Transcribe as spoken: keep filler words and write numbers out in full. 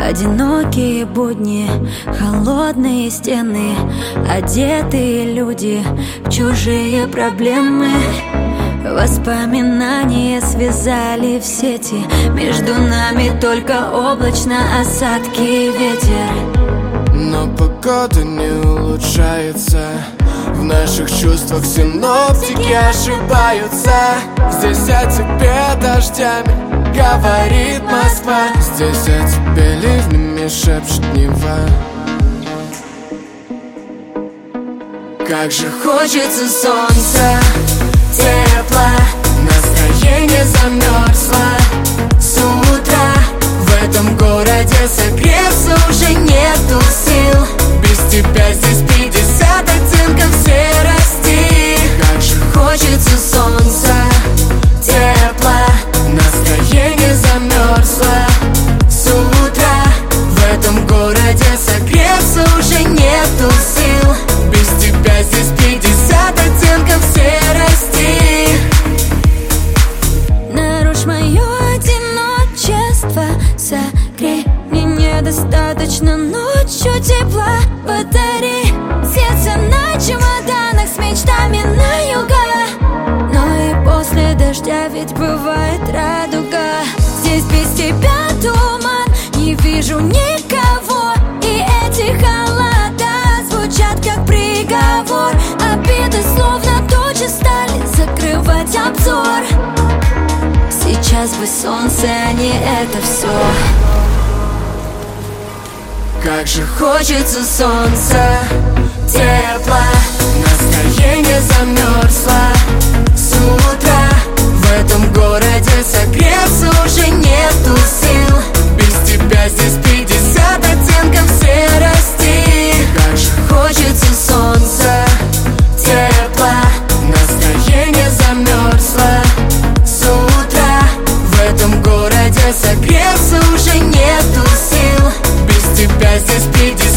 Одинокие будни, холодные стены, одетые люди в чужие проблемы. Воспоминания связали в сети, между нами только облачно осадки и ветер. Но погода не улучшается, в наших чувствах синоптики ошибаются. Здесь о тебе дождями говорит Москва, здесь о тебе ливнями шепчет Нева. Как же хочется солнца, тепла, настроение замерзло. С утра в этом городе согреться уже нету сил. Без тебя здесь пятьдесят оттенков серости. Как же хочется солнца, тепла, настроение замерзло. С утра в этом городе согреться уже нету сил. Без тебя здесь пятьдесят оттенков серости. Нарушь мое одиночество, согрей, мне недостаточно ночью тепла. Подари сердце на чемоданах с мечтами на юга. Но и после дождя ведь бывает радуга. Здесь без тебя туман, не вижу никого. И эти холода звучат как приговор. Обиды словно тучи стали закрывать обзор. Сейчас бы солнце, а не это все. Как же хочется солнца, тепла, настроение замерзло. С утра в этом городе согреться уже нету сил. Без тебя здесь пятьдесят оттенков серости. Как же хочется солнца, тепла, настроение замерзло. С утра в этом городе согреться уже нету сил. Без тебя здесь пятьдесят